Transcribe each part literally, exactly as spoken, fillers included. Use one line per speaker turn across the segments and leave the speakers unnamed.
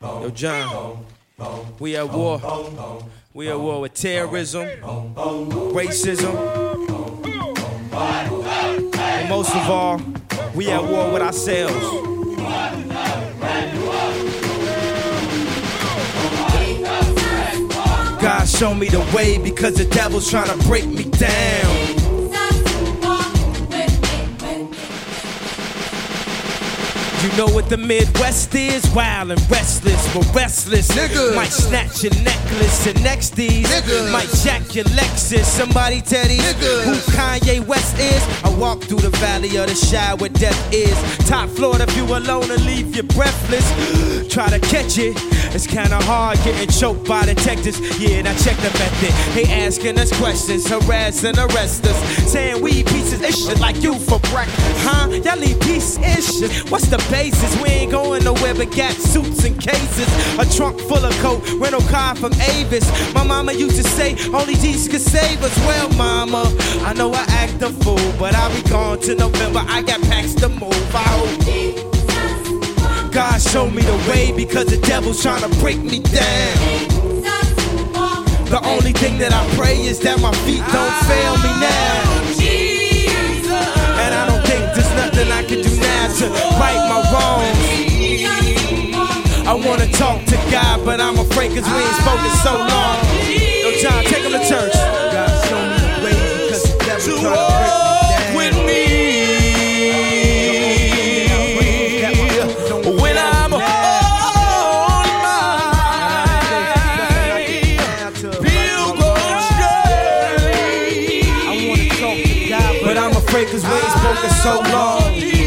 Yo, John, we at war. We at war with terrorism, racism, and most of all, we at war with ourselves. God show me the way because the devil's trying to break me down. You know what the Midwest is? Wild and restless, but restless. Niggas might snatch your necklace and next these Niggas might jack your Lexus. Somebody tell these Niggas who Kanye West is. I walk through the valley of the shadow where death is. Top floor if you alone and leave you breathless. Try to catch it, it's kinda hard getting choked by detectives. Yeah, now check the method. They asking us questions, harass and arrest us, saying we pieces of shit like you for breakfast. Huh? Y'all leave pieces of shit. What's the basis? We ain't going nowhere but got suits and cases. A trunk full of coat, rental car from Avis. My mama used to say only Jesus could save us. Well, mama, I know I act a fool, but I'll be gone till November. I got packs to move. I hope God show me the way because the devil's trying to break me down. The only thing that I pray is that my feet don't fail me now. And I don't think there's nothing I can do now to right my wrongs. I wanna talk to God, but I'm afraid cause we ain't spoken so long. Yo, John, take him to church. God show me the way because the devil's trying to break me down. With me. When I'm on my pilgrim's journey. I wanna talk to God, but I'm afraid cause we ain't spoken so long.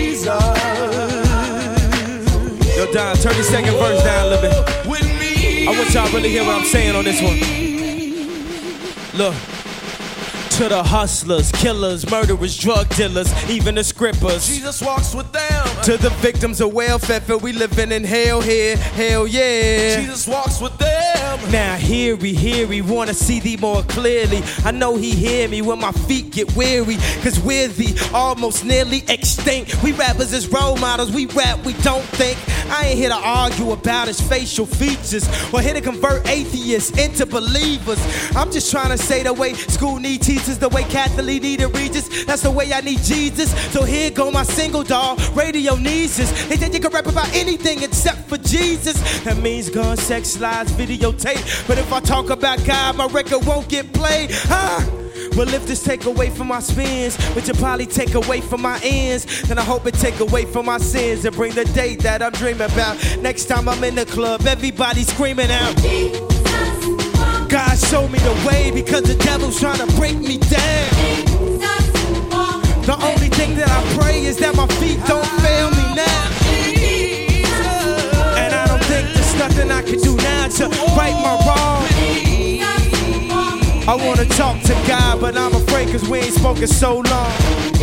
Yo, Don, turn the second verse down a little bit. I want y'all really hear what I'm saying on this one. Look. To the hustlers, killers, murderers, drug dealers, even the scrippers. Jesus walks with them. To the victims of welfare, we living in hell here, hell yeah. Jesus walks with them. Now hear we, hear we, wanna see thee more clearly. I know he hear me when my feet get weary, cause we're the almost nearly extinct. We rappers as role models, we rap, we don't think. I ain't here to argue about his facial features or here to convert atheists into believers. I'm just trying to say the way school need teachers, the way Catholic need a Regis, that's the way I need Jesus. So here go my single, dog, radio needs us. They think you can rap about anything except for Jesus. That means gun, sex, lies, videotape. But if I talk about God, my record won't get played. Huh? Well, if this take away from my spins, which will probably take away from my ends, then I hope it take away from my sins and bring the day that I'm dreaming about. Next time I'm in the club, everybody screaming out. God show me the way because the devil's trying to break me down. The only thing that I pray is that my feet don't fail me now. And I don't think there's nothing I can do now to right my wrongs. I wanna talk to God, but I'm afraid cause we ain't spoken so long.